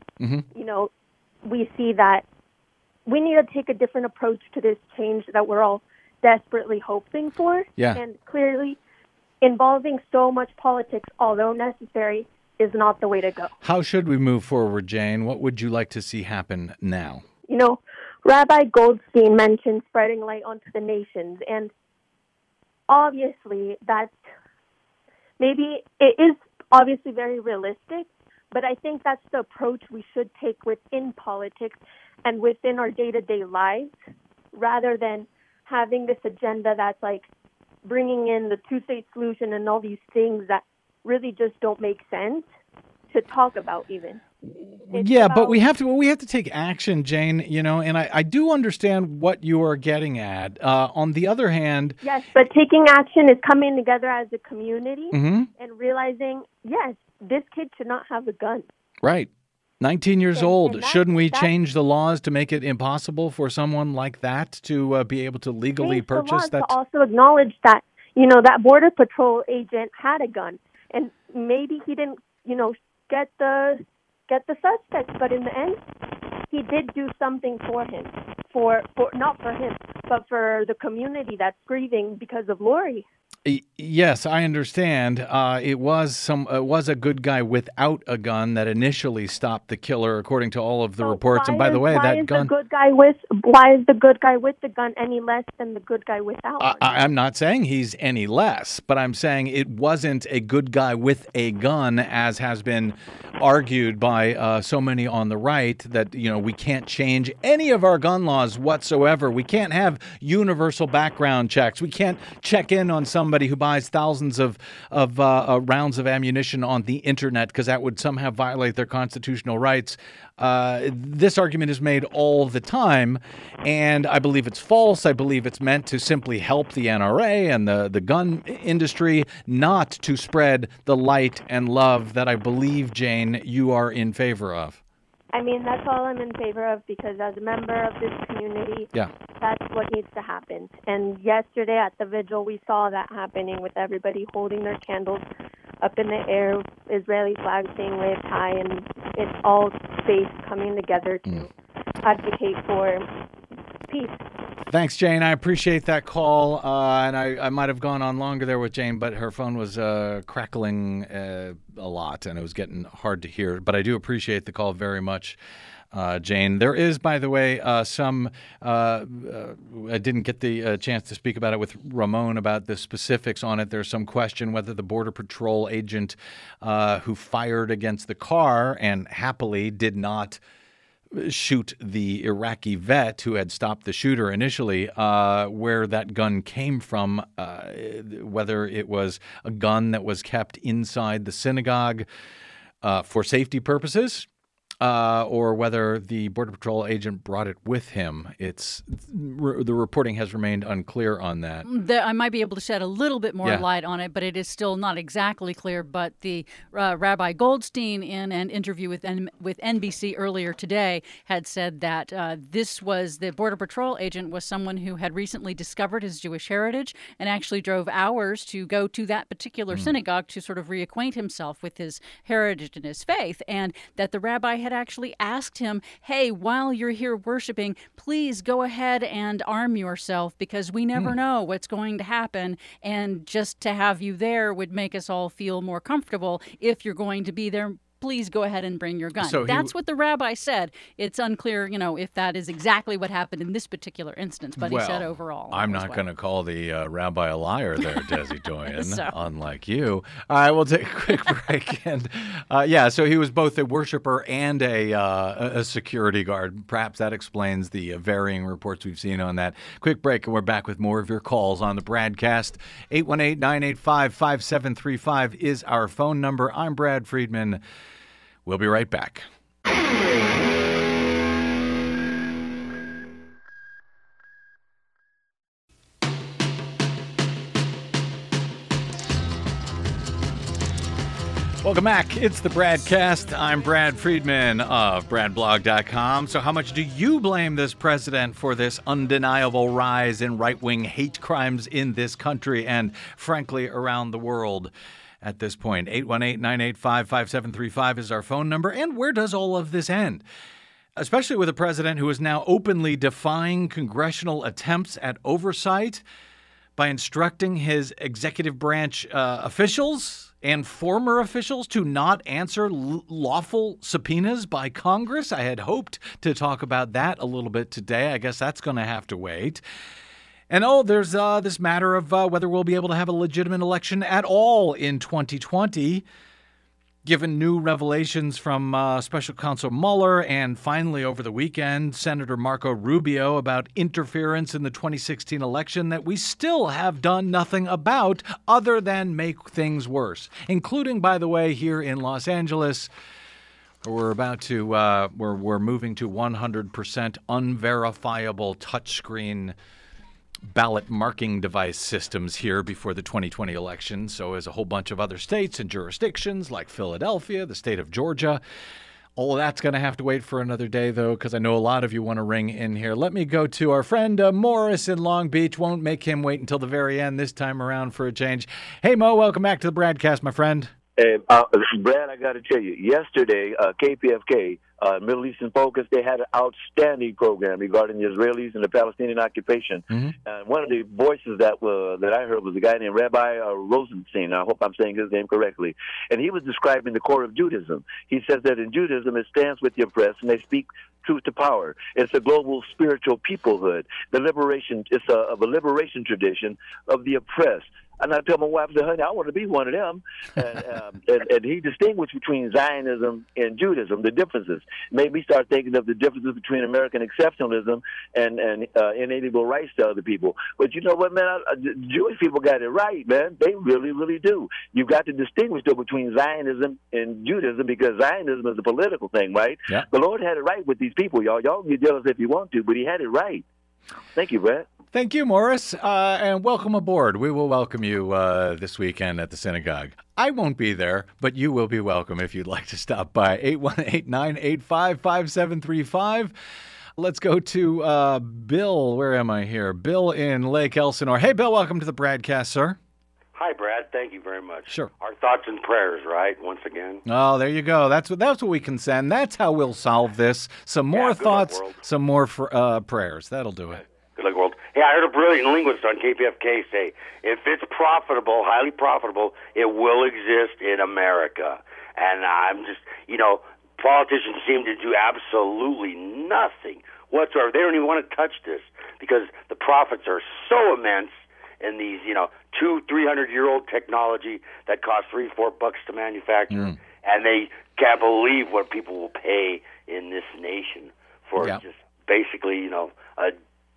we see that we need to take a different approach to this change that we're all desperately hoping for. Yeah. And clearly involving so much politics, although necessary, is not the way to go. How should we move forward, Jane? What would you like to see happen now? Rabbi Goldstein mentioned spreading light onto the nations, and obviously it is obviously very realistic, but I think that's the approach we should take within politics and within our day-to-day lives, rather than having this agenda that's like bringing in the two-state solution and all these things that really just don't make sense to talk about even. But we have to take action, Jane, and I do understand what you are getting at. On the other hand... Yes, but taking action is coming together as a community and realizing, yes, this kid should not have a gun. Right. 19 years old. Shouldn't we change the laws to make it impossible for someone like that to be able to legally purchase that? To also acknowledge that, that Border Patrol agent had a gun, and maybe he didn't, get the suspect, but in the end, he did do something for him, for not for him, but for the community that's grieving because of Lori. Yes, I understand. It was a good guy without a gun that initially stopped the killer, according to all of the reports. And by the way, that gun. Why is the good guy with the gun any less than the good guy without one? I'm not saying he's any less, but I'm saying it wasn't a good guy with a gun, as has been argued by so many on the right, that we can't change any of our gun laws whatsoever. We can't have universal background checks. We can't check in on somebody who buys thousands of rounds of ammunition on the internet, because that would somehow violate their constitutional rights. This argument is made all the time, and I believe it's false. I believe it's meant to simply help the NRA and the gun industry, not to spread the light and love that I believe, Jane, you are in favor of. I mean, that's all I'm in favor of, because as a member of this community, that's what needs to happen. And yesterday at the vigil, we saw that happening with everybody holding their candles up in the air, Israeli flags being waved high, and it's all faith coming together to advocate for peace. Thanks, Jane. I appreciate that call. And I might have gone on longer there with Jane, but her phone was crackling a lot, and it was getting hard to hear. But I do appreciate the call very much, Jane. There is, by the way, some I didn't get the chance to speak about it with Ramon about the specifics on it. There's some question whether the Border Patrol agent who fired against the car and happily did not shoot the Iraqi vet who had stopped the shooter initially, where that gun came from, whether it was a gun that was kept inside the synagogue for safety purposes, or whether the Border Patrol agent brought it with him. The reporting has remained unclear on that. I might be able to shed a little bit more light on it, but it is still not exactly clear. But the Rabbi Goldstein, in an interview with NBC earlier today, had said that the Border Patrol agent was someone who had recently discovered his Jewish heritage and actually drove hours to go to that particular synagogue to sort of reacquaint himself with his heritage and his faith, and that the rabbi had actually asked him, hey, while you're here worshiping, please go ahead and arm yourself because we never know what's going to happen. And just to have you there would make us all feel more comfortable. If you're going to be there, please go ahead and bring your gun. So that's what the rabbi said. It's unclear, if that is exactly what happened in this particular instance, but he said overall. I'm not going to call the rabbi a liar there, Desi Doyen, unlike you. All right, we'll take a quick break. And so he was both a worshiper and a security guard. Perhaps that explains the varying reports we've seen on that. Quick break, and we're back with more of your calls on the BradCast. 818-985-5735 is our phone number. I'm Brad Friedman. We'll be right back. Welcome back. It's the BradCast. I'm Brad Friedman of BradBlog.com. So how much do you blame this president for this undeniable rise in right-wing hate crimes in this country and, frankly, around the world? At this point, 818-985-5735 is our phone number. And where does all of this end? Especially with a president who is now openly defying congressional attempts at oversight by instructing his executive branch officials and former officials to not answer lawful subpoenas by Congress. I had hoped to talk about that a little bit today. I guess that's going to have to wait. And there's this matter of whether we'll be able to have a legitimate election at all in 2020, given new revelations from Special Counsel Mueller and finally over the weekend, Senator Marco Rubio about interference in the 2016 election that we still have done nothing about other than make things worse, including, by the way, here in Los Angeles. We're about to we're moving to 100% unverifiable touchscreen ballot marking device systems here before the 2020 election. So as a whole bunch of other states and jurisdictions like Philadelphia, the state of Georgia, all of that's going to have to wait for another day, though, because I know a lot of you want to ring in here. Let me go to our friend Morris in Long Beach. Won't make him wait until the very end this time around for a change. Hey, Mo, welcome back to the BradCast, my friend. Hey, Brad, I got to tell you, yesterday, KPFK, Middle Eastern Focus, they had an outstanding program regarding the Israelis and the Palestinian occupation. Mm-hmm. One of the voices that I heard was a guy named Rabbi Rosenstein. I hope I'm saying his name correctly. And he was describing the core of Judaism. He says that in Judaism, it stands with the oppressed, and they speak truth to power. It's a global spiritual peoplehood. The liberation, it's a liberation tradition of the oppressed. And I tell my wife, I said, honey, I want to be one of them. And he distinguished between Zionism and Judaism, the differences. Made me start thinking of the differences between American exceptionalism and inalienable rights to other people. But you know what, man? Jewish people got it right, man. They really, really do. You've got to distinguish, though, between Zionism and Judaism, because Zionism is a political thing, right? Yeah. The Lord had it right with these people, y'all. Y'all can get jealous if you want to, but he had it right. Thank you, Brad. Thank you, Morris, and welcome aboard. We will welcome you this weekend at the synagogue. I won't be there, but you will be welcome if you'd like to stop by. 818-985-5735. Let's go to Bill. Where am I here? Bill in Lake Elsinore. Hey, Bill, welcome to the BradCast, sir. Hi, Brad. Thank you very much. Sure. Our thoughts and prayers, right? Once again. Oh, there you go. That's what we can send. That's how we'll solve this. Some more thoughts, some more prayers. That'll do it. Good luck, world. Hey, I heard a brilliant linguist on KPFK say, if it's profitable, highly profitable, it will exist in America. And I'm just, politicians seem to do absolutely nothing whatsoever. They don't even want to touch this because the profits are so immense in these, 200-300-year-old technology that costs $3-4 to manufacture. And they can't believe what people will pay in this nation for just basically, a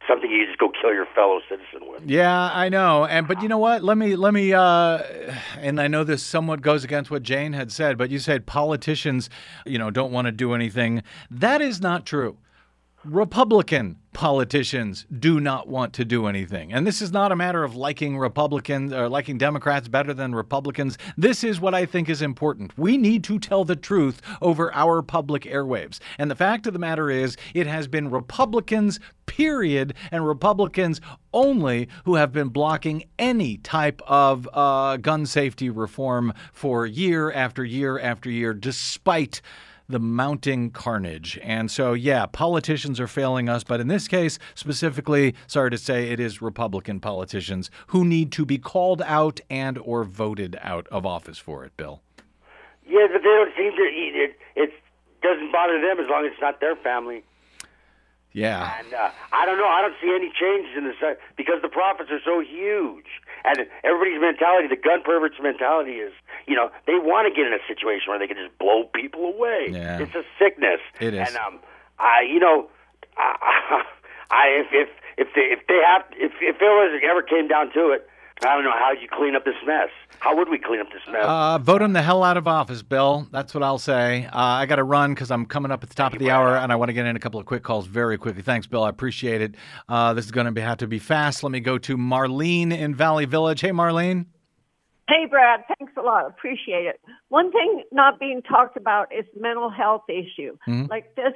something you just go kill your fellow citizen with. Yeah, I know. But you know what? Let me and I know this somewhat goes against what Jane had said, but you said politicians, don't want to do anything. That is not true. Republican politicians do not want to do anything. And this is not a matter of liking Republicans or liking Democrats better than Republicans. This is what I think is important. We need to tell the truth over our public airwaves. And the fact of the matter is, it has been Republicans, period, and Republicans only who have been blocking any type of gun safety reform for year after year after year, despite the mounting carnage. And so, yeah, politicians are failing us. But in this case, specifically, sorry to say, it is Republican politicians who need to be called out and or voted out of office for it, Bill. Yeah, but they don't seem to. It doesn't bother them as long as it's not their family. Yeah. And I don't know. I don't see any changes in this because the profits are so huge. And everybody's mentality, the gun perverts' mentality is, they want to get in a situation where they can just blow people away. Yeah. It's a sickness. It is. And if it ever came down to it, I don't know how you clean up this mess. How would we clean up this mess? Vote him the hell out of office, Bill. That's what I'll say. I got to run because I'm coming up at the top of the hour, and I want to get in a couple of quick calls very quickly. Thanks, Bill. I appreciate it. This is going to have to be fast. Let me go to Marlene in Valley Village. Hey, Marlene. Hey, Brad. Thanks a lot. Appreciate it. One thing not being talked about is mental health issue. Mm-hmm. Like this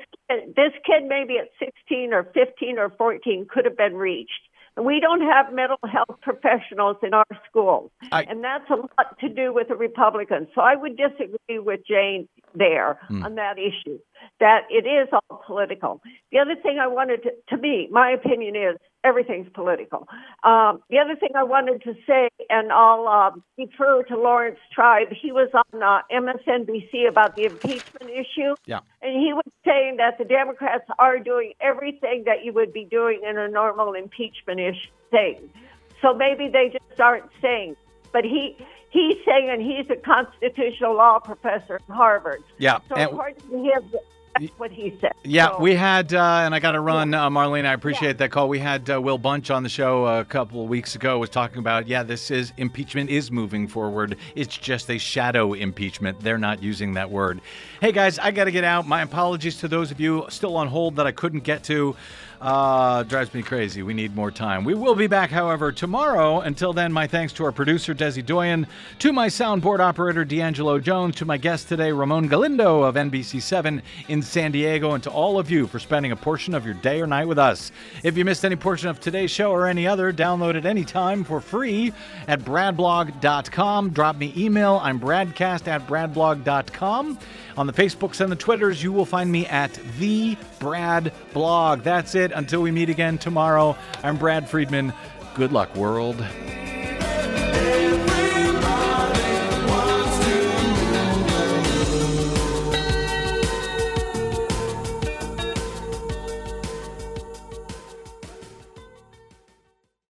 kid maybe at 16 or 15 or 14 could have been reached. We don't have mental health professionals in our schools, and that's a lot to do with the Republicans. So I would disagree with Jane there on that issue, that it is all political. The other thing I wanted to me, my opinion is everything's political. The other thing I wanted to say, and I'll defer to Lawrence Tribe, he was on MSNBC about the impeachment issue. Yeah. And he was saying that the Democrats are doing everything that you would be doing in a normal impeachment-ish thing. So maybe they just aren't saying. But he's saying, and he's a constitutional law professor at Harvard. Yeah. So according to him, that's what he said. Yeah, so, we had, and I got to run, Marlene, I appreciate that call. We had Will Bunch on the show a couple of weeks ago, was talking about, impeachment is moving forward. It's just a shadow impeachment. They're not using that word. Hey, guys, I got to get out. My apologies to those of you still on hold that I couldn't get to. Drives me crazy. We need more time. We will be back, however, tomorrow. Until then, my thanks to our producer, Desi Doyen, to my soundboard operator, D'Angelo Jones, to my guest today, Ramon Galindo of NBC7 in San Diego, and to all of you for spending a portion of your day or night with us. If you missed any portion of today's show or any other, download it anytime for free at bradblog.com. Drop me email. I'm bradcast@bradblog.com. On the Facebooks and the Twitters, you will find me at The Brad Blog. That's it. Until we meet again tomorrow, I'm Brad Friedman. Good luck, world.